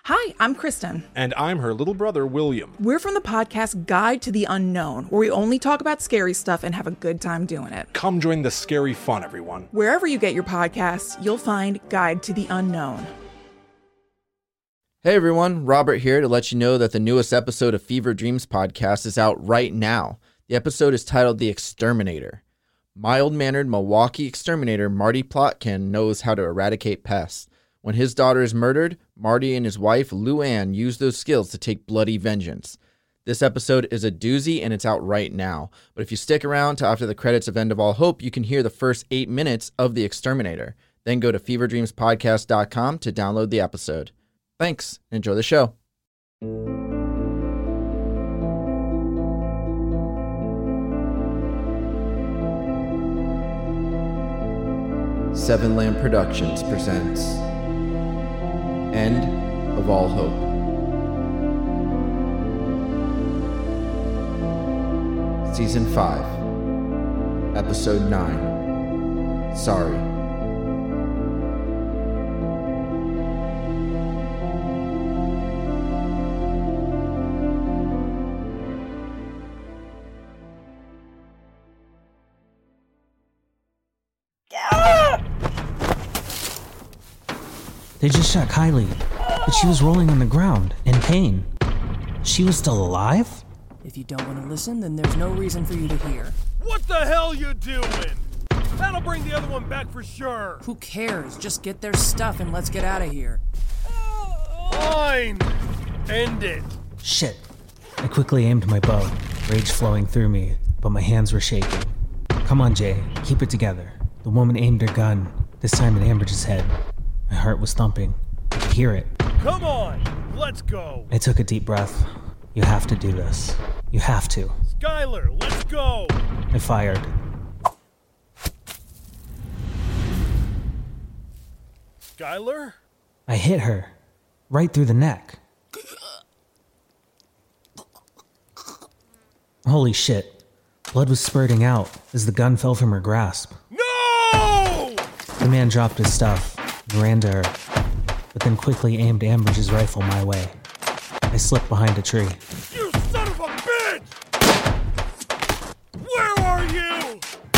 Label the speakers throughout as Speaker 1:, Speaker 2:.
Speaker 1: Hi, I'm Kristen.
Speaker 2: And I'm her little brother, William.
Speaker 1: We're from the podcast Guide to the Unknown, where we only talk about scary stuff and have a good time doing it.
Speaker 2: Come join the scary fun, everyone.
Speaker 1: Wherever you get your podcasts, you'll find Guide to the Unknown.
Speaker 3: Hey everyone, Robert here to let you know that the newest episode of Fever Dreams podcast is out right now. The episode is titled The Exterminator. Mild-mannered Milwaukee exterminator Marty Plotkin knows how to eradicate pests. When his daughter is murdered, Marty and his wife, Lou Ann, use those skills to take bloody vengeance. This episode is a doozy and it's out right now. But if you stick around to after the credits of End of All Hope, you can hear the first 8 minutes of The Exterminator. Then go to feverdreamspodcast.com to download the episode. Thanks, and enjoy the show. Seven Lamb Productions presents End of All Hope. Season 5, Episode 9, Sorry.
Speaker 4: They just shot Kylie, but she was rolling on the ground in pain. She was still alive?
Speaker 5: If you don't want to listen, then there's no reason for you to hear.
Speaker 6: What the hell you doing? That'll bring the other one back for sure.
Speaker 5: Who cares? Just get their stuff and let's get out of here.
Speaker 6: Fine. End it.
Speaker 4: Shit. I quickly aimed my bow, rage flowing through me, but my hands were shaking. Come on, Jay. Keep it together. The woman aimed her gun, this time at Ambridge's head. My heart was thumping. I could hear it.
Speaker 6: Come on. Let's go.
Speaker 4: I took a deep breath. You have to do this. You have to.
Speaker 6: Skylar, let's go.
Speaker 4: I fired.
Speaker 6: Skylar?
Speaker 4: I hit her. Right through the neck. Holy shit. Blood was spurting out as the gun fell from her grasp.
Speaker 6: No!
Speaker 4: The man dropped his stuff and ran to her, but then quickly aimed Ambridge's rifle my way. I slipped behind a tree.
Speaker 6: You son of a bitch! Where are you?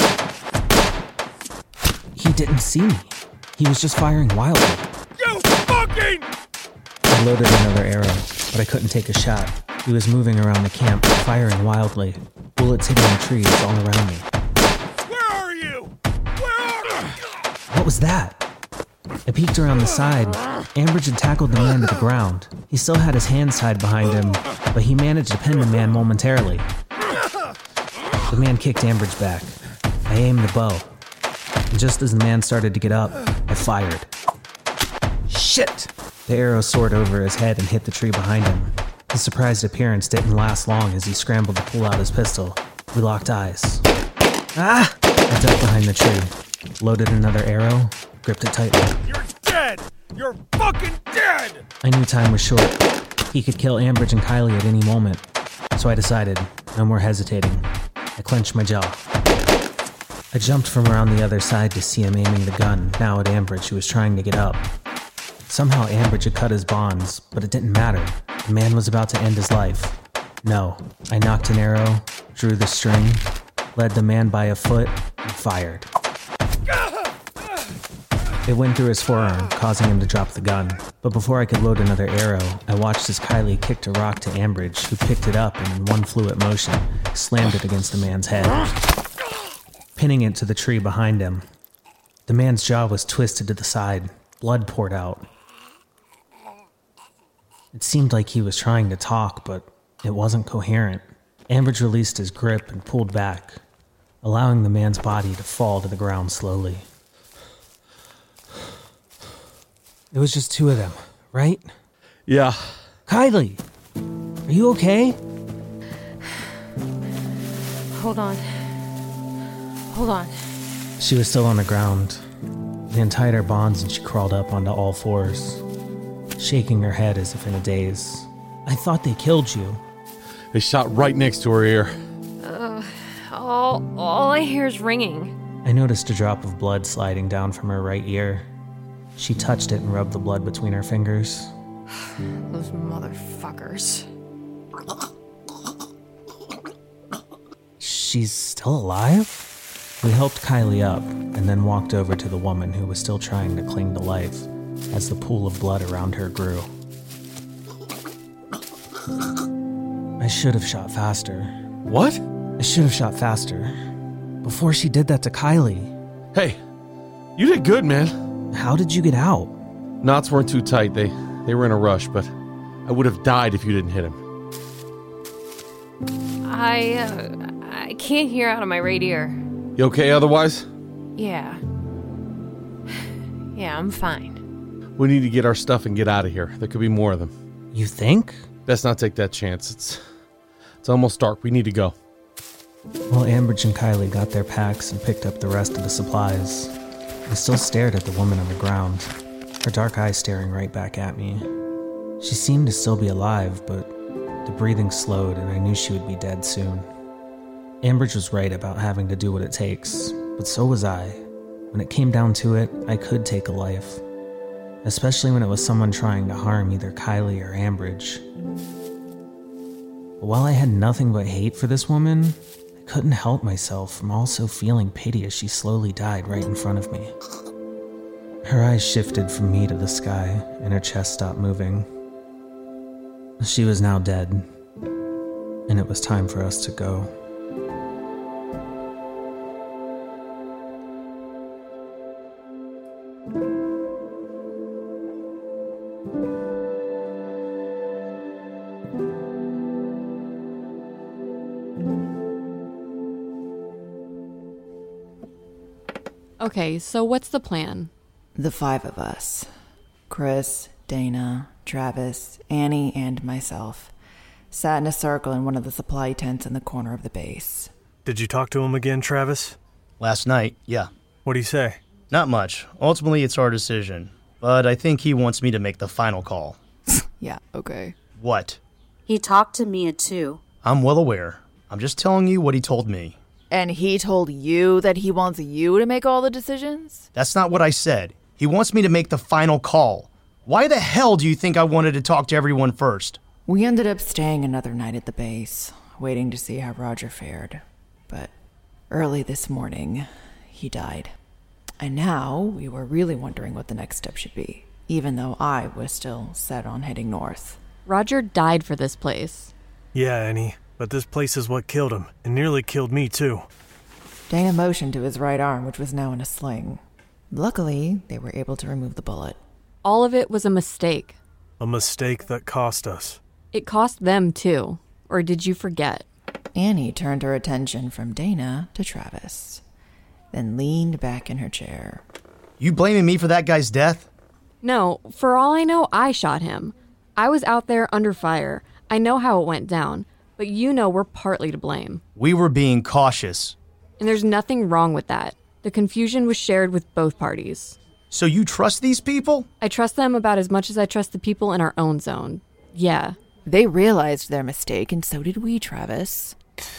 Speaker 4: He didn't see me. He was just firing wildly.
Speaker 6: You fucking...
Speaker 4: I loaded another arrow, but I couldn't take a shot. He was moving around the camp, firing wildly. Bullets hitting the trees all around me.
Speaker 6: Where are you? Where are you?
Speaker 4: What was that? I peeked around the side. Ambridge had tackled the man to the ground. He still had his hands tied behind him, but he managed to pin the man momentarily. The man kicked Ambridge back. I aimed the bow. And just as the man started to get up, I fired. Shit! The arrow soared over his head and hit the tree behind him. His surprised appearance didn't last long as he scrambled to pull out his pistol. We locked eyes. Ah! I ducked behind the tree, loaded another arrow, gripped it tightly.
Speaker 6: You're dead! You're fucking dead!
Speaker 4: I knew time was short. He could kill Ambridge and Kylie at any moment. So I decided, no more hesitating. I clenched my jaw. I jumped from around the other side to see him aiming the gun, now at Ambridge, who was trying to get up. Somehow Ambridge had cut his bonds, but it didn't matter. The man was about to end his life. No, I knocked an arrow, drew the string, led the man by a foot, and fired. It went through his forearm, causing him to drop the gun. But before I could load another arrow, I watched as Kylie kicked a rock to Ambridge, who picked it up and in one fluid motion, slammed it against the man's head, pinning it to the tree behind him. The man's jaw was twisted to the side. Blood poured out. It seemed like he was trying to talk, but it wasn't coherent. Ambridge released his grip and pulled back, allowing the man's body to fall to the ground slowly. It was just two of them, right?
Speaker 2: Yeah.
Speaker 4: Kylie! Are you okay?
Speaker 7: Hold on.
Speaker 4: She was still on the ground. They untied her bonds and she crawled up onto all fours, shaking her head as if in a daze. I thought they killed you.
Speaker 2: They shot right next to her ear.
Speaker 7: All I hear is ringing.
Speaker 4: I noticed a drop of blood sliding down from her right ear. She touched it and rubbed the blood between her fingers.
Speaker 7: Those motherfuckers.
Speaker 4: She's still alive? We helped Kylie up and then walked over to the woman who was still trying to cling to life as the pool of blood around her grew. I should have shot faster.
Speaker 2: What?
Speaker 4: I should have shot faster. Before she did that to Kylie.
Speaker 2: Hey, you did good, man.
Speaker 4: How did you get out?
Speaker 2: Knots weren't too tight. They were in a rush, but I would have died if you didn't hit him.
Speaker 7: I can't hear out of my radio.
Speaker 2: You okay otherwise?
Speaker 7: Yeah. Yeah, I'm fine.
Speaker 2: We need to get our stuff and get out of here. There could be more of them.
Speaker 4: You think?
Speaker 2: Best not take that chance. It's almost dark. We need to go.
Speaker 4: Well, Ambridge and Kylie got their packs and picked up the rest of the supplies. I still stared at the woman on the ground, her dark eyes staring right back at me. She seemed to still be alive, but the breathing slowed and I knew she would be dead soon. Ambridge was right about having to do what it takes, but so was I. When it came down to it, I could take a life, especially when it was someone trying to harm either Kylie or Ambridge. But while I had nothing but hate for this woman, I couldn't help myself from also feeling pity as she slowly died right in front of me. Her eyes shifted from me to the sky, and her chest stopped moving. She was now dead, and it was time for us to go.
Speaker 8: Okay, so what's the plan?
Speaker 9: The 5 of us. Chris, Dana, Travis, Annie, and myself sat in a circle in one of the supply tents in the corner of the base.
Speaker 6: Did you talk to him again, Travis?
Speaker 10: Last night, yeah.
Speaker 6: What'd he say?
Speaker 10: Not much. Ultimately, it's our decision. But I think he wants me to make the final call.
Speaker 9: Yeah, okay.
Speaker 10: What?
Speaker 11: He talked to Mia, too.
Speaker 10: I'm well aware. I'm just telling you what he told me.
Speaker 9: And he told you that he wants you to make all the decisions?
Speaker 10: That's not what I said. He wants me to make the final call. Why the hell do you think I wanted to talk to everyone first?
Speaker 9: We ended up staying another night at the base, waiting to see how Roger fared. But early this morning, he died. And now we were really wondering what the next step should be, even though I was still set on heading north.
Speaker 8: Roger died for this place.
Speaker 6: Yeah, Annie, but this place is what killed him, and nearly killed me too.
Speaker 9: Dana motioned to his right arm, which was now in a sling. Luckily, they were able to remove the bullet.
Speaker 8: All of it was a mistake.
Speaker 6: A mistake that cost us.
Speaker 8: It cost them too. Or did you forget?
Speaker 9: Annie turned her attention from Dana to Travis, then leaned back in her chair.
Speaker 10: You blaming me for that guy's death?
Speaker 8: No, for all I know, I shot him. I was out there under fire. I know how it went down, but you know we're partly to blame.
Speaker 10: We were being cautious.
Speaker 8: And there's nothing wrong with that. The confusion was shared with both parties.
Speaker 10: So you trust these people?
Speaker 8: I trust them about as much as I trust the people in our own zone. Yeah.
Speaker 9: They realized their mistake, and so did we, Travis.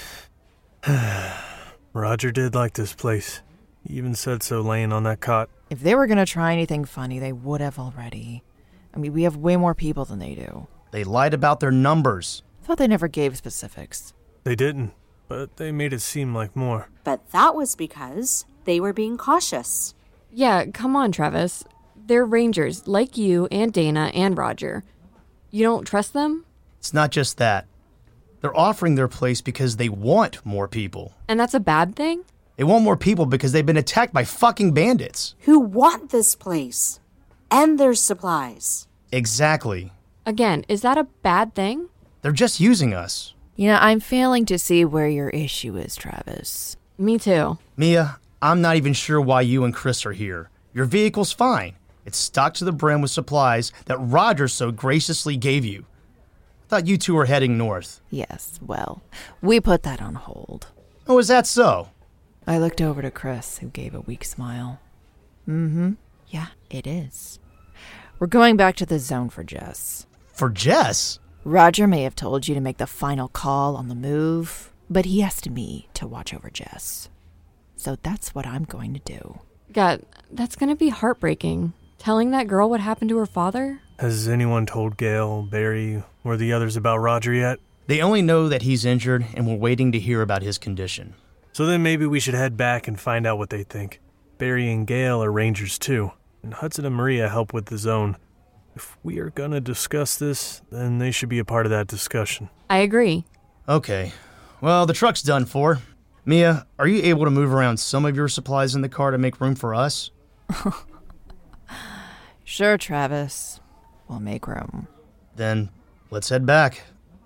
Speaker 6: Roger did like this place. He even said so laying on that cot.
Speaker 9: If they were going to try anything funny, they would have already. I mean, we have way more people than they do.
Speaker 10: They lied about their numbers.
Speaker 9: Thought they never gave specifics.
Speaker 6: They didn't, but they made it seem like more.
Speaker 11: But that was because they were being cautious.
Speaker 8: Yeah, come on, Travis. They're rangers, like you and Dana and Roger. You don't trust them?
Speaker 10: It's not just that. They're offering their place because they want more people.
Speaker 8: And that's a bad thing?
Speaker 10: They want more people because they've been attacked by fucking bandits.
Speaker 11: Who want this place. And their supplies.
Speaker 10: Exactly.
Speaker 8: Again, is that a bad thing?
Speaker 10: They're just using us.
Speaker 9: You know, I'm failing to see where your issue is, Travis.
Speaker 8: Me too.
Speaker 10: Mia, I'm not even sure why you and Chris are here. Your vehicle's fine. It's stocked to the brim with supplies that Roger so graciously gave you. I thought you two were heading north.
Speaker 9: Yes, well, we put that on hold.
Speaker 10: Oh, is that so?
Speaker 9: I looked over to Chris, who gave a weak smile. Mm-hmm. Yeah, it is. We're going back to the zone for Jess.
Speaker 10: For Jess?
Speaker 9: Roger may have told you to make the final call on the move, but he asked me to watch over Jess. So that's what I'm going to do.
Speaker 8: God, that's gonna be heartbreaking. Telling that girl what happened to her father?
Speaker 12: Has anyone told Gale, Barry, or the others about Roger yet?
Speaker 10: They only know that he's injured, and we're waiting to hear about his condition.
Speaker 12: So then maybe we should head back and find out what they think. Barry and Gale are rangers too, and Hudson and Maria help with the zone. If we are gonna discuss this, then they should be a part of that discussion.
Speaker 8: I agree.
Speaker 10: Okay. Well, the truck's done for. Mia, are you able to move around some of your supplies in the car to make room for us?
Speaker 9: Sure, Travis. We'll make room.
Speaker 10: Then, let's head back.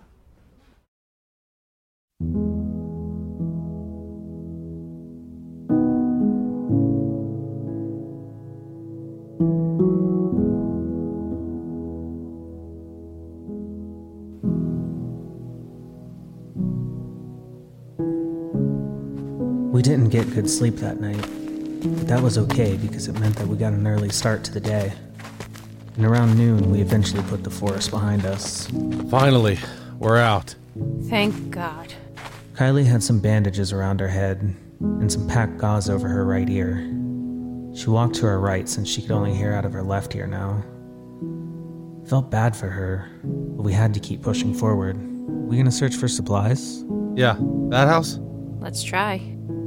Speaker 4: We didn't get good sleep that night, but that was okay because it meant that we got an early start to the day. And around noon, we eventually put the forest behind us.
Speaker 2: Finally, we're out.
Speaker 7: Thank God.
Speaker 4: Kylie had some bandages around her head and some packed gauze over her right ear. She walked to her right since she could only hear out of her left ear now. Felt bad for her, but we had to keep pushing forward. We gonna search for supplies?
Speaker 2: Yeah, that house?
Speaker 7: Let's try.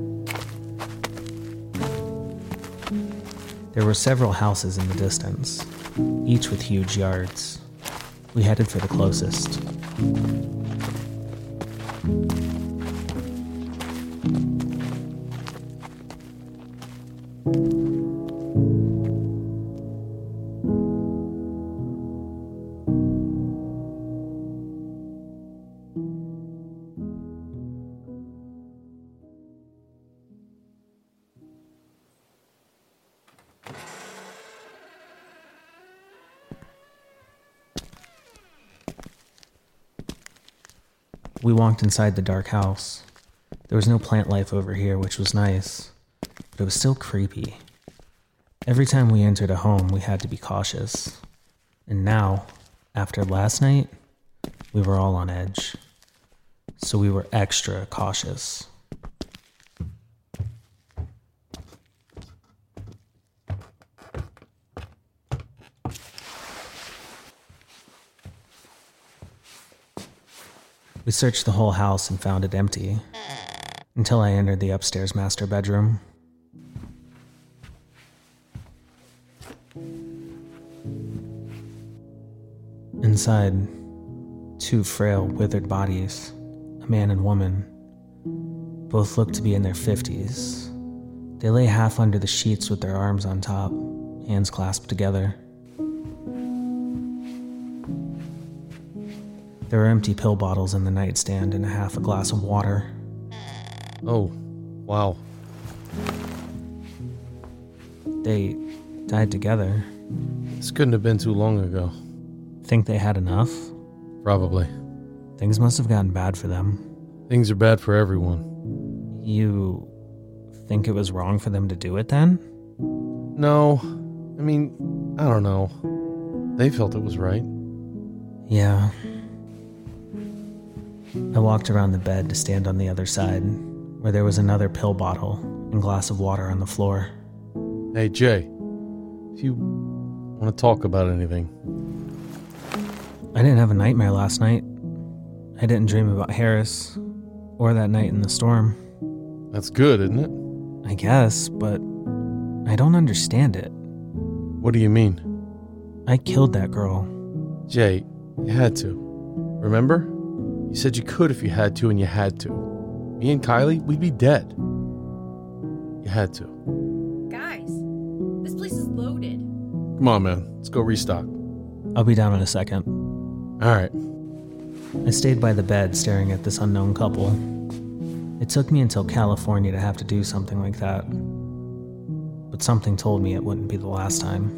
Speaker 4: There were several houses in the distance, each with huge yards. We headed for the closest. We walked inside the dark house. There was no plant life over here, which was nice, but it was still creepy. Every time we entered a home, we had to be cautious. And now, after last night, we were all on edge. So we were extra cautious. We searched the whole house and found it empty, until I entered the upstairs master bedroom. Inside, two frail, withered bodies, a man and woman. Both looked to be in their 50s. They lay half under the sheets with their arms on top, hands clasped together. There were empty pill bottles in the nightstand and a half a glass of water.
Speaker 2: Oh, wow.
Speaker 4: They died together.
Speaker 2: This couldn't have been too long ago.
Speaker 4: Think they had enough?
Speaker 2: Probably.
Speaker 4: Things must have gotten bad for them.
Speaker 2: Things are bad for everyone.
Speaker 4: You think it was wrong for them to do it then?
Speaker 2: No. I mean, I don't know. They felt it was right.
Speaker 4: Yeah. I walked around the bed to stand on the other side, where there was another pill bottle and glass of water on the floor.
Speaker 2: Hey, Jay. If you want to talk about anything.
Speaker 4: I didn't have a nightmare last night. I didn't dream about Harris, or that night in the storm.
Speaker 2: That's good, isn't it?
Speaker 4: I guess, but I don't understand it.
Speaker 2: What do you mean?
Speaker 4: I killed that girl.
Speaker 2: Jay, you had to. Remember? You said you could if you had to, and you had to. Me and Kylie, we'd be dead. You had to.
Speaker 7: Guys, this place is loaded.
Speaker 2: Come on, man. Let's go restock.
Speaker 4: I'll be down in a second.
Speaker 2: All right.
Speaker 4: I stayed by the bed staring at this unknown couple. It took me until California to have to do something like that. But something told me it wouldn't be the last time.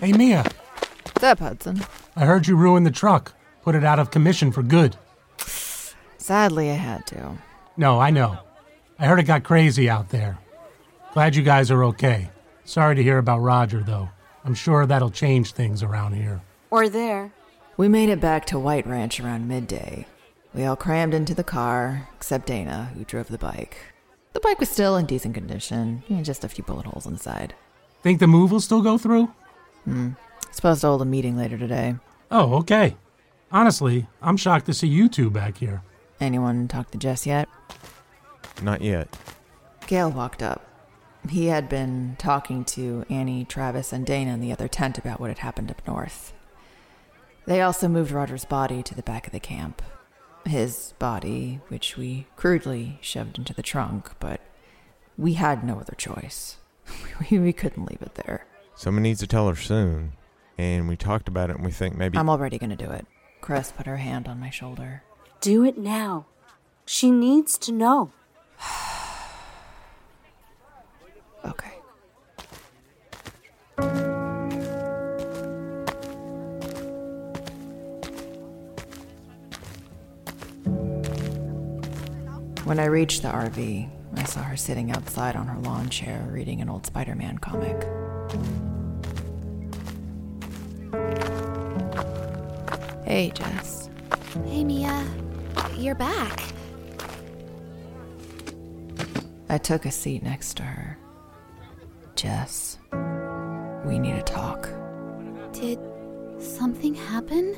Speaker 13: Hey, Mia.
Speaker 9: What's up, Hudson?
Speaker 13: I heard you ruined the truck. Put it out of commission for good.
Speaker 9: Sadly, I had to.
Speaker 13: No, I know. I heard it got crazy out there. Glad you guys are okay. Sorry to hear about Roger, though. I'm sure that'll change things around here.
Speaker 11: Or there.
Speaker 9: We made it back to White Ranch around midday. We all crammed into the car, except Dana, who drove the bike. The bike was still in decent condition, just a few bullet holes on the side.
Speaker 13: Think the move will still go through?
Speaker 9: Supposed to hold a meeting later today.
Speaker 13: Oh, okay. Honestly, I'm shocked to see you two back here.
Speaker 9: Anyone talk to Jess yet?
Speaker 14: Not yet.
Speaker 9: Gale walked up. He had been talking to Annie, Travis, and Dana in the other tent about what had happened up north. They also moved Roger's body to the back of the camp. His body, which we crudely shoved into the trunk, but we had no other choice. We couldn't leave it there.
Speaker 14: Someone needs to tell her soon. And we talked about it and we think maybe...
Speaker 9: I'm already going to do it. Chris put her hand on my shoulder.
Speaker 11: Do it now. She needs to know.
Speaker 9: Okay. When I reached the RV, I saw her sitting outside on her lawn chair reading an old Spider-Man comic. Hey, Jess.
Speaker 15: Hey, Mia. You're back.
Speaker 9: I took a seat next to her. Jess, we need to talk.
Speaker 15: Did something happen?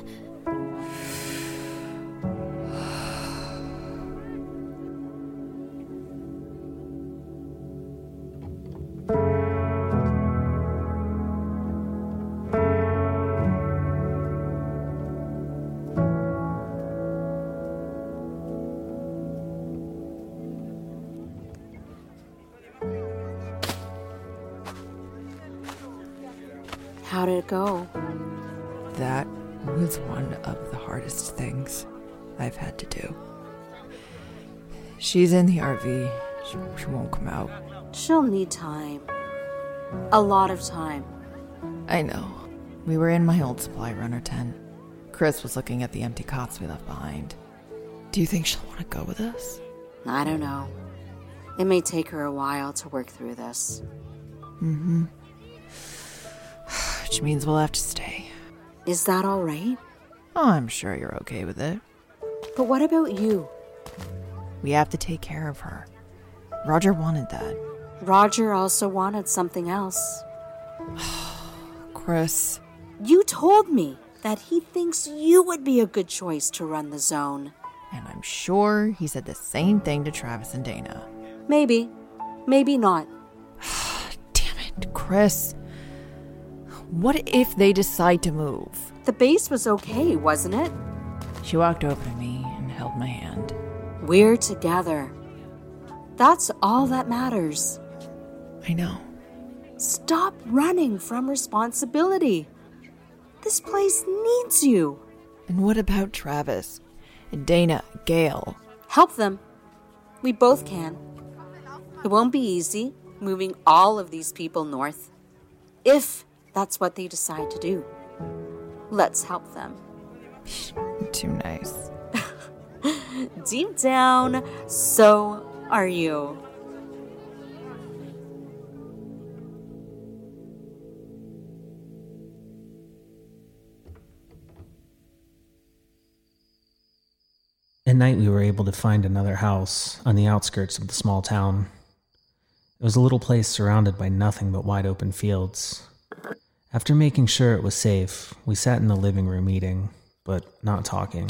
Speaker 11: How did it go?
Speaker 9: That was one of the hardest things I've had to do. She's in the RV. She won't come out.
Speaker 11: She'll need time. A lot of time.
Speaker 9: I know. We were in my old supply runner tent. Chris was looking at the empty cots we left behind. Do you think she'll want to go with us?
Speaker 11: I don't know. It may take her a while to work through this.
Speaker 9: Mm-hmm. Which means we'll have to stay.
Speaker 11: Is that all right?
Speaker 9: Oh, I'm sure you're okay with it.
Speaker 11: But what about you?
Speaker 9: We have to take care of her. Roger wanted that.
Speaker 11: Roger also wanted something else.
Speaker 9: Chris.
Speaker 11: You told me that he thinks you would be a good choice to run the zone.
Speaker 9: And I'm sure he said the same thing to Travis and Dana.
Speaker 11: Maybe. Maybe not.
Speaker 9: Damn it, Chris. What if they decide to move?
Speaker 11: The base was okay, wasn't it?
Speaker 9: She walked over to me and held my hand.
Speaker 11: We're together. That's all that matters.
Speaker 9: I know.
Speaker 11: Stop running from responsibility. This place needs you.
Speaker 9: And what about Travis? And Dana, Gale?
Speaker 11: Help them. We both can. It won't be easy moving all of these people north. If that's what they decide to do. Let's help them.
Speaker 9: Too nice.
Speaker 11: Deep down, so are you.
Speaker 4: At night, we were able to find another house on the outskirts of the small town. It was a little place surrounded by nothing but wide open fields. After making sure it was safe, we sat in the living room eating, but not talking.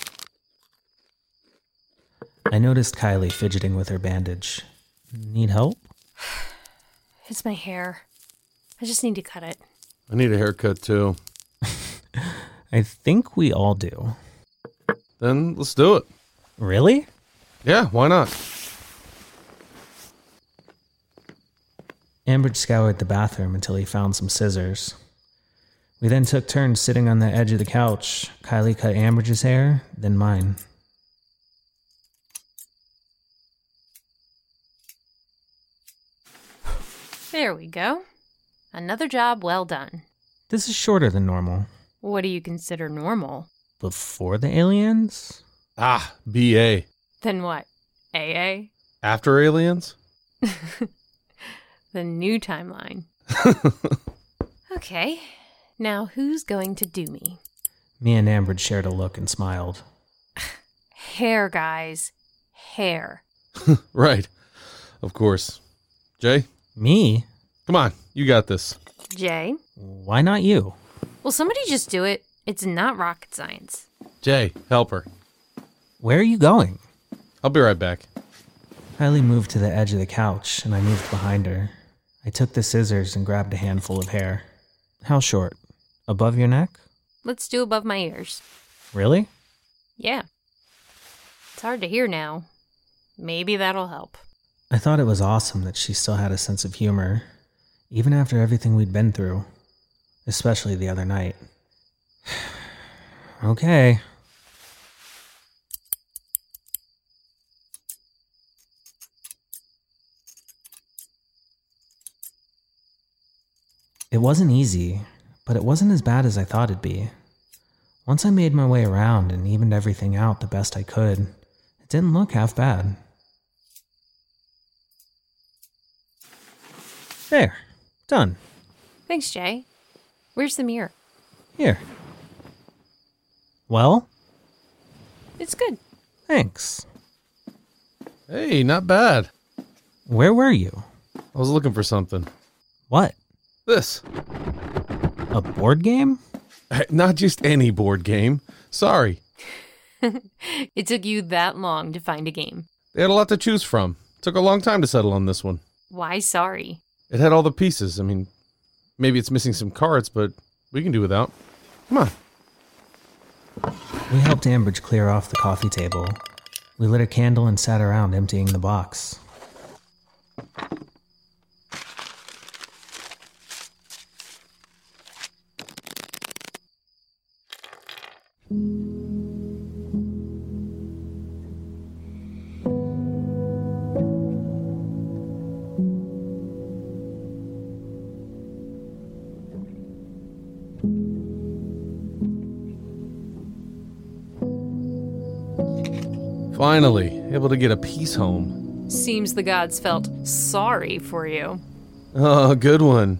Speaker 4: I noticed Kylie fidgeting with her bandage. Need help?
Speaker 7: It's my hair. I just need to cut it.
Speaker 2: I need a haircut too.
Speaker 4: I think we all do.
Speaker 2: Then let's do it.
Speaker 4: Really?
Speaker 2: Yeah, why not?
Speaker 4: Ambridge scoured the bathroom until he found some scissors. We then took turns sitting on the edge of the couch. Kylie cut Ambridge's hair, then mine.
Speaker 7: There we go. Another job well done.
Speaker 4: This is shorter than normal.
Speaker 7: What do you consider normal?
Speaker 4: Before the aliens?
Speaker 2: Ah, BA.
Speaker 7: Then what? AA?
Speaker 2: After aliens?
Speaker 7: The new timeline. Okay, now who's going to do me?
Speaker 4: Me and Ambridge shared a look and smiled.
Speaker 7: Hair, guys. Hair.
Speaker 2: Right. Of course. Jay?
Speaker 4: Me?
Speaker 2: Come on, you got this.
Speaker 7: Jay?
Speaker 4: Why not you?
Speaker 7: Will somebody just do it? It's not rocket science.
Speaker 2: Jay, help her.
Speaker 4: Where are you going?
Speaker 2: I'll be right back.
Speaker 4: Kylie moved to the edge of the couch, and I moved behind her. I took the scissors and grabbed a handful of hair. How short? Above your neck?
Speaker 7: Let's do above my ears.
Speaker 4: Really?
Speaker 7: Yeah. It's hard to hear now. Maybe that'll help.
Speaker 4: I thought it was awesome that she still had a sense of humor, even after everything we'd been through, especially the other night. Okay. It wasn't easy, but it wasn't as bad as I thought it'd be. Once I made my way around and evened everything out the best I could, it didn't look half bad. There. Done.
Speaker 7: Thanks, Jay. Where's the mirror?
Speaker 4: Here. Well?
Speaker 7: It's good.
Speaker 4: Thanks.
Speaker 2: Hey, not bad.
Speaker 4: Where were you?
Speaker 2: I was looking for something.
Speaker 4: What?
Speaker 2: This.
Speaker 4: A board game?
Speaker 2: Not just any board game. Sorry.
Speaker 7: It took you that long to find a game.
Speaker 2: They had a lot to choose from. Took a long time to settle on this one.
Speaker 7: Why sorry?
Speaker 2: It had all the pieces. I mean, maybe it's missing some cards, but we can do without. Come on.
Speaker 4: We helped Ambridge clear off the coffee table. We lit a candle and sat around emptying the box.
Speaker 2: Finally, able to get a piece home.
Speaker 7: Seems the gods felt sorry for you.
Speaker 2: Oh, good one.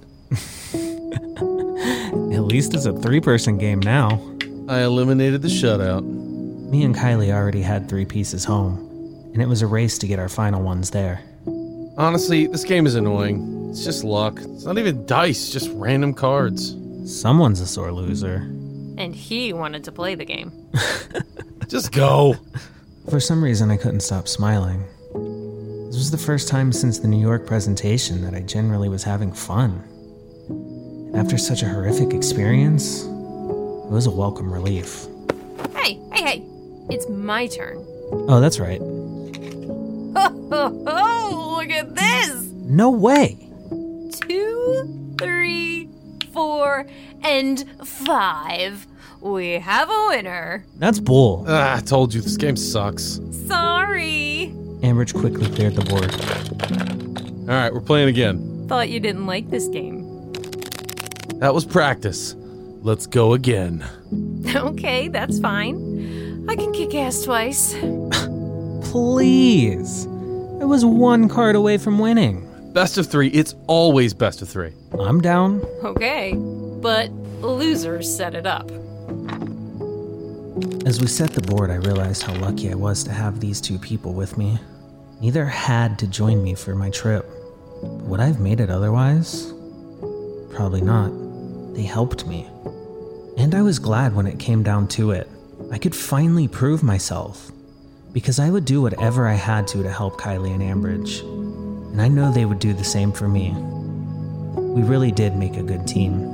Speaker 4: At least it's a 3-person game now.
Speaker 2: I eliminated the shutout.
Speaker 4: Me and Kylie already had 3 pieces home, and it was a race to get our final ones there.
Speaker 2: Honestly, this game is annoying. It's just luck. It's not even dice, just random cards.
Speaker 4: Someone's a sore loser.
Speaker 7: And he wanted to play the game.
Speaker 2: Just go.
Speaker 4: For some reason, I couldn't stop smiling. This was the first time since the New York presentation that I generally was having fun. And after such a horrific experience, it was a welcome relief.
Speaker 7: Hey! It's my turn.
Speaker 4: Oh, that's right.
Speaker 7: Oh, look at this!
Speaker 4: No way!
Speaker 7: 2, 3, 4, and 5. We have a winner.
Speaker 4: That's bull.
Speaker 2: I told you, this game sucks.
Speaker 7: Sorry.
Speaker 4: Ambridge quickly cleared the board.
Speaker 2: All right, we're playing again.
Speaker 7: Thought you didn't like this game.
Speaker 2: That was practice. Let's go again.
Speaker 7: Okay, that's fine. I can kick ass twice.
Speaker 4: Please. I was 1 card away from winning.
Speaker 2: Best of 3. It's always best of 3.
Speaker 4: I'm down.
Speaker 7: Okay, but losers set it up.
Speaker 4: As we set the board, I realized how lucky I was to have these 2 people with me. Neither had to join me for my trip. Would I have made it otherwise? Probably not. They helped me. And I was glad when it came down to it. I could finally prove myself. Because I would do whatever I had to help Kylie and Ambridge. And I know they would do the same for me. We really did make a good team.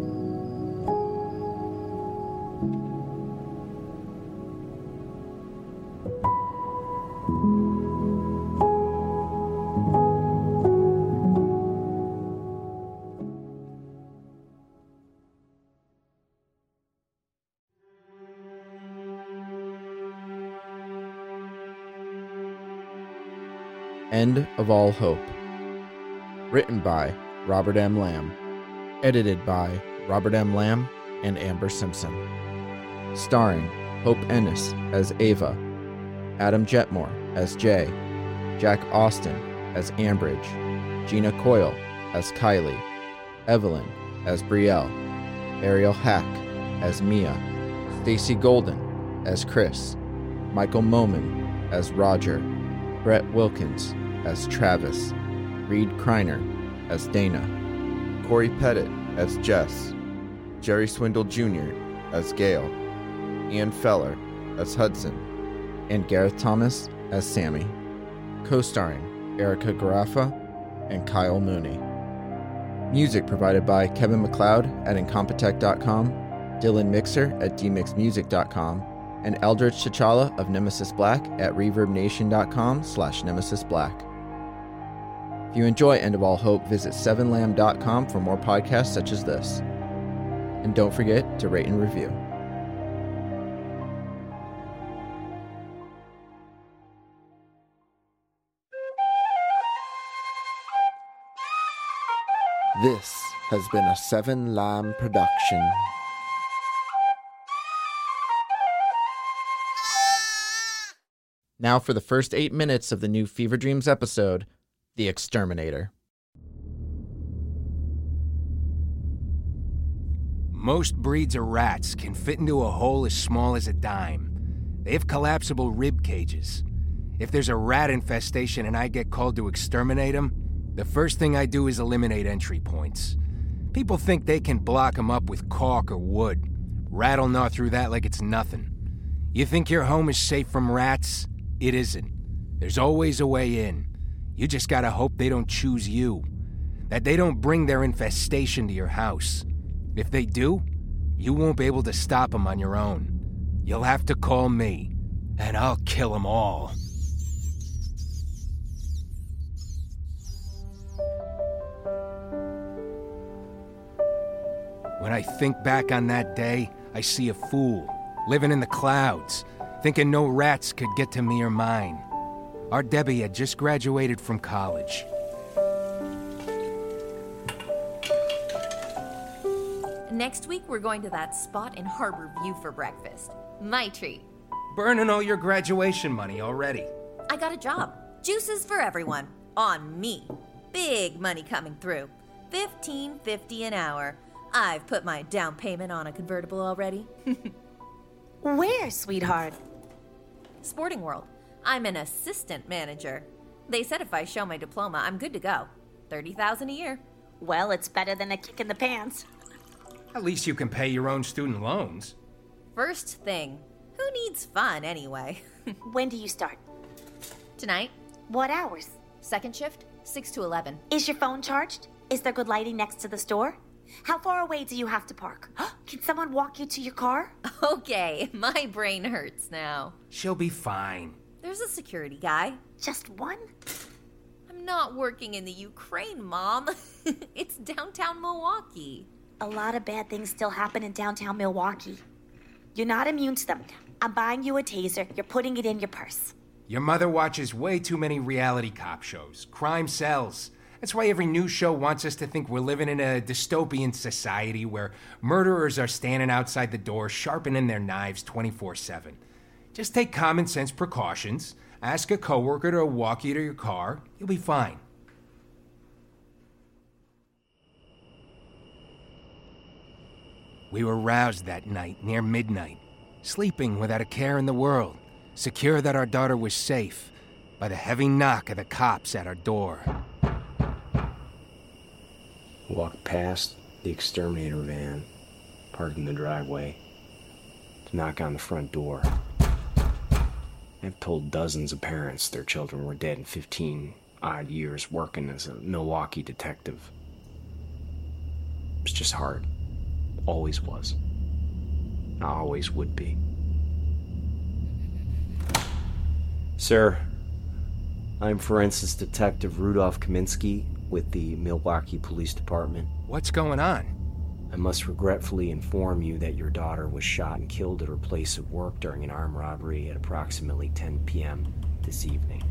Speaker 3: End of All Hope. Written by Robert M. Lamb. Edited by Robert M. Lamb, and Amber Simpson. Starring Hope Ennis as Ava, Adam Jetmore as Jay, Jack Austin as Ambridge, Gina Coyle as Kylie, Evelyn as Brielle, Ariel Hack as Mia, Stacy Golden as Chris, Michael Moman as Roger, Brett Wilkins as Travis, Reed Kreiner as Dana, Corey Pettit as Jess, Jerry Swindle Jr. as Gail, Ian Feller as Hudson, and Gareth Thomas as Sammy. Co-starring Erica Garaffa and Kyle Mooney. Music provided by Kevin MacLeod at Incompetech.com, Dylan Mixer at DMixMusic.com, and Eldridge T'Challa of Nemesis Black at ReverbNation.com/NemesisBlack. If you enjoy End of All Hope, visit 7lamb.com for more podcasts such as this. And don't forget to rate and review. This has been a 7Lamb production. Now for the first 8 minutes of the new Fever Dreams episode, The Exterminator.
Speaker 16: Most breeds of rats can fit into a hole as small as a dime. They have collapsible rib cages. If there's a rat infestation and I get called to exterminate them, the first thing I do is eliminate entry points. People think they can block them up with caulk or wood. Rat'll gnaw through that like it's nothing. You think your home is safe from rats? It isn't. There's always a way in. You just gotta hope they don't choose you. That they don't bring their infestation to your house. If they do, you won't be able to stop them on your own. You'll have to call me, and I'll kill them all. When I think back on that day, I see a fool, living in the clouds, thinking no rats could get to me or mine. Our Debbie had just graduated from college.
Speaker 17: Next week, we're going to that spot in Harbor View for breakfast. My treat.
Speaker 16: Burning all your graduation money already.
Speaker 17: I got a job. Juices for everyone. On me. Big money coming through. $15.50 an hour. I've put my down payment on a convertible already.
Speaker 18: Where, sweetheart?
Speaker 17: Sporting World. I'm an assistant manager. They said if I show my diploma, I'm good to go. $30,000 a year.
Speaker 18: Well, it's better than a kick in the pants.
Speaker 16: At least you can pay your own student loans.
Speaker 17: First thing, who needs fun anyway?
Speaker 18: When do you start?
Speaker 17: Tonight.
Speaker 18: What hours?
Speaker 17: Second shift, 6 to 11.
Speaker 18: Is your phone charged? Is there good lighting next to the store? How far away do you have to park? Can someone walk you to your car?
Speaker 17: Okay, my brain hurts now.
Speaker 16: She'll be fine.
Speaker 17: There's a security guy.
Speaker 18: Just one?
Speaker 17: I'm not working in the Ukraine, Mom. It's downtown Milwaukee.
Speaker 18: A lot of bad things still happen in downtown Milwaukee. You're not immune to them. I'm buying you a taser. You're putting it in your purse.
Speaker 16: Your mother watches way too many reality cop shows. Crime sells. That's why every news show wants us to think we're living in a dystopian society where murderers are standing outside the door sharpening their knives 24/7. Just take common sense precautions. Ask a coworker to walk you to your car. You'll be fine. We were roused that night near midnight, sleeping without a care in the world, secure that our daughter was safe, by the heavy knock of the cops at our door.
Speaker 19: Walked past the exterminator van, parked in the driveway, to knock on the front door. I've told dozens of parents their children were dead in 15-odd years working as a Milwaukee detective. It's just hard. Always was. Always would be. Sir, I'm Forensics Detective Rudolph Kaminsky with the Milwaukee Police Department.
Speaker 16: What's going on?
Speaker 19: I must regretfully inform you that your daughter was shot and killed at her place of work during an armed robbery at approximately 10 p.m. this evening.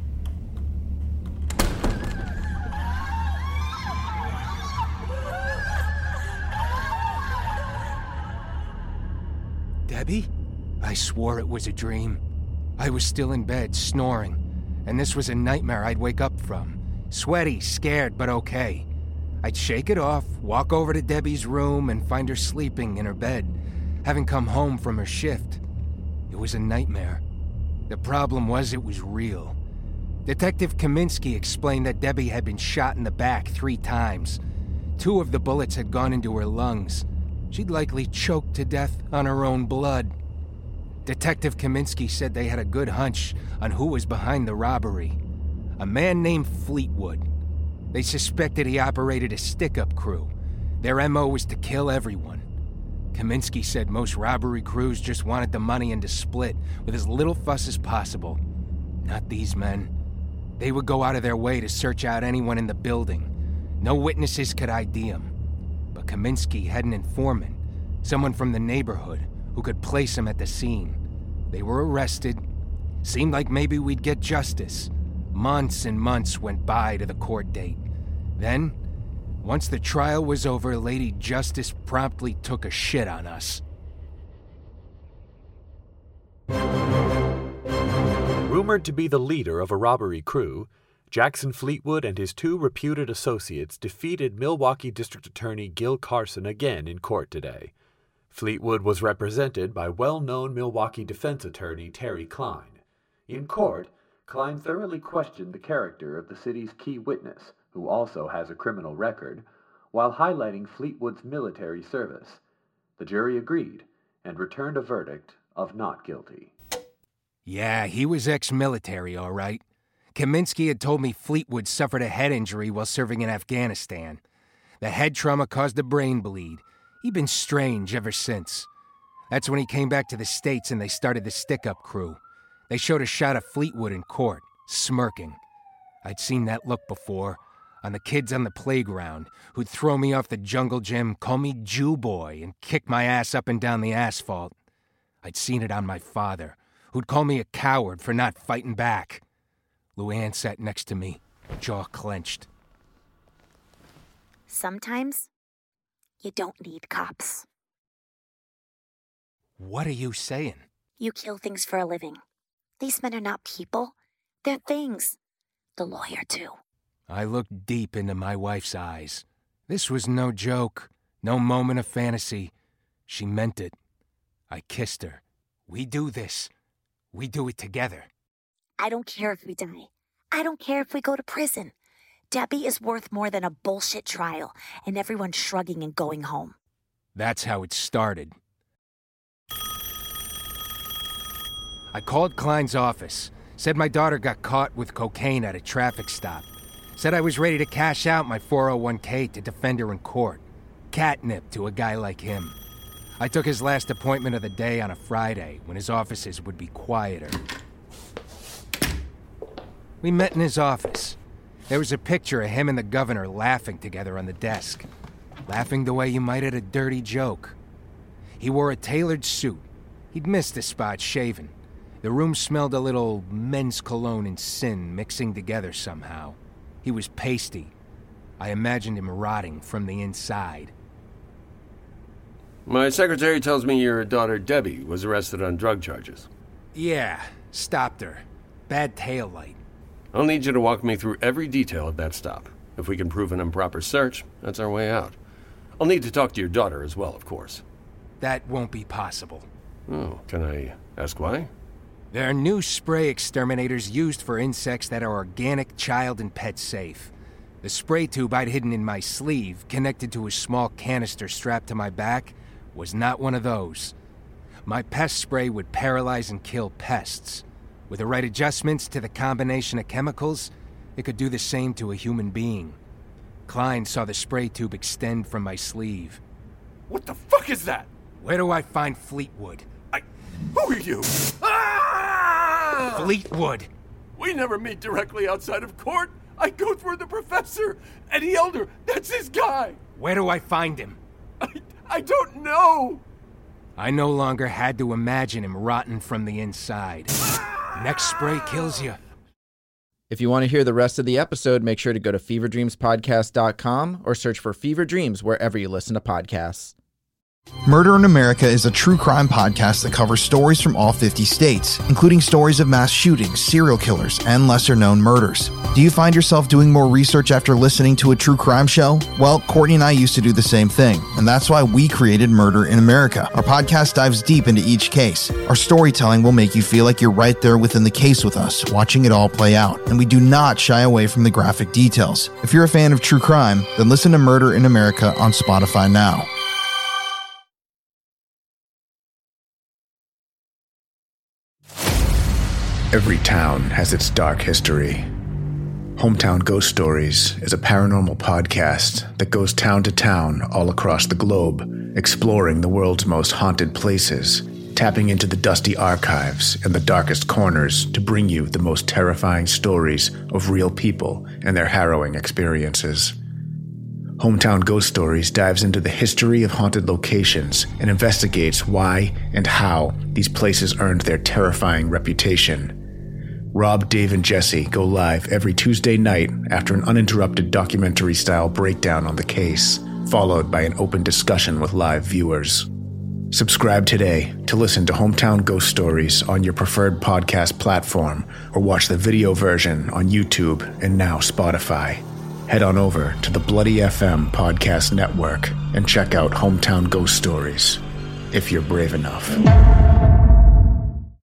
Speaker 16: Debbie? I swore it was a dream. I was still in bed, snoring, and this was a nightmare I'd wake up from. Sweaty, scared, but okay. I'd shake it off, walk over to Debbie's room, and find her sleeping in her bed, having come home from her shift. It was a nightmare. The problem was it was real. Detective Kaminsky explained that Debbie had been shot in the back 3 times. 2 of the bullets had gone into her lungs. She'd likely choked to death on her own blood. Detective Kaminsky said they had a good hunch on who was behind the robbery. A man named Fleetwood. They suspected he operated a stick-up crew. Their MO was to kill everyone. Kaminsky said most robbery crews just wanted the money and to split with as little fuss as possible. Not these men. They would go out of their way to search out anyone in the building. No witnesses could ID him. But Kaminsky had an informant, someone from the neighborhood, who could place him at the scene. They were arrested. Seemed like maybe we'd get justice. Months and months went by to the court date. Then, once the trial was over, Lady Justice promptly took a shit on us.
Speaker 20: Rumored to be the leader of a robbery crew, Jackson Fleetwood and his 2 reputed associates defeated Milwaukee District Attorney Gil Carson again in court today. Fleetwood was represented by well-known Milwaukee defense attorney Terry Klein. In court, Klein thoroughly questioned the character of the city's key witness, who also has a criminal record, while highlighting Fleetwood's military service. The jury agreed and returned a verdict of not guilty.
Speaker 16: Yeah, he was ex-military, all right. Kaminsky had told me Fleetwood suffered a head injury while serving in Afghanistan. The head trauma caused a brain bleed. He'd been strange ever since. That's when he came back to the States and they started the stick-up crew. They showed a shot of Fleetwood in court, smirking. I'd seen that look before, on the kids on the playground, who'd throw me off the jungle gym, call me Jew boy, and kick my ass up and down the asphalt. I'd seen it on my father, who'd call me a coward for not fighting back. Luann sat next to me, jaw clenched.
Speaker 18: Sometimes, you don't need cops.
Speaker 16: What are you saying?
Speaker 18: You kill things for a living. These men are not people. They're things. The lawyer, too.
Speaker 16: I looked deep into my wife's eyes. This was no joke, no moment of fantasy. She meant it. I kissed her. We do this. We do it together.
Speaker 18: I don't care if we die. I don't care if we go to prison. Debbie is worth more than a bullshit trial and everyone shrugging and going home.
Speaker 16: That's how it started. I called Klein's office, said my daughter got caught with cocaine at a traffic stop, said I was ready to cash out my 401k to defend her in court. Catnip to a guy like him. I took his last appointment of the day on a Friday when his offices would be quieter. We met in his office. There was a picture of him and the governor laughing together on the desk. Laughing the way you might at a dirty joke. He wore a tailored suit. He'd missed a spot shaven. The room smelled a little men's cologne and sin mixing together somehow. He was pasty. I imagined him rotting from the inside.
Speaker 21: My secretary tells me your daughter Debbie was arrested on drug charges.
Speaker 16: Yeah, stopped her. Bad taillight.
Speaker 21: I'll need you to walk me through every detail of that stop. If we can prove an improper search, that's our way out. I'll need to talk to your daughter as well, of course.
Speaker 16: That won't be possible.
Speaker 21: Oh, can I ask why?
Speaker 16: There are new spray exterminators used for insects that are organic, child, and pet safe. The spray tube I'd hidden in my sleeve, connected to a small canister strapped to my back, was not one of those. My pest spray would paralyze and kill pests. With the right adjustments to the combination of chemicals, it could do the same to a human being. Klein saw the spray tube extend from my sleeve.
Speaker 21: What the fuck is that?
Speaker 16: Where do I find Fleetwood?
Speaker 21: Who are you? Ah!
Speaker 16: Fleetwood!
Speaker 21: We never meet directly outside of court. I go through the professor, Eddie Elder. That's his guy.
Speaker 16: Where do I find him?
Speaker 21: I don't know.
Speaker 16: I no longer had to imagine him rotten from the inside. Next spray kills you.
Speaker 3: If you want to hear the rest of the episode, make sure to go to feverdreamspodcast.com or search for Fever Dreams wherever you listen to podcasts.
Speaker 1: Murder in America is a true crime podcast that covers stories from all 50 states, including stories of mass shootings, serial killers, and lesser-known murders. Do you find yourself doing more research after listening to a true crime show? Well, Courtney and I used to do the same thing, and that's why we created Murder in America. Our podcast dives deep into each case. Our storytelling will make you feel like you're right there within the case with us, watching it all play out, and we do not shy away from the graphic details. If you're a fan of true crime, then listen to Murder in America on Spotify now.
Speaker 22: Every town has its dark history. Hometown Ghost Stories is a paranormal podcast that goes town to town all across the globe, exploring the world's most haunted places, tapping into the dusty archives and the darkest corners to bring you the most terrifying stories of real people and their harrowing experiences. Hometown Ghost Stories dives into the history of haunted locations and investigates why and how these places earned their terrifying reputation. Rob, Dave, and Jesse go live every Tuesday night after an uninterrupted documentary-style breakdown on the case, followed by an open discussion with live viewers. Subscribe today to listen to Hometown Ghost Stories on your preferred podcast platform, or watch the video version on YouTube and now Spotify. Head on over to the Bloody FM podcast network and check out Hometown Ghost Stories, if you're brave enough.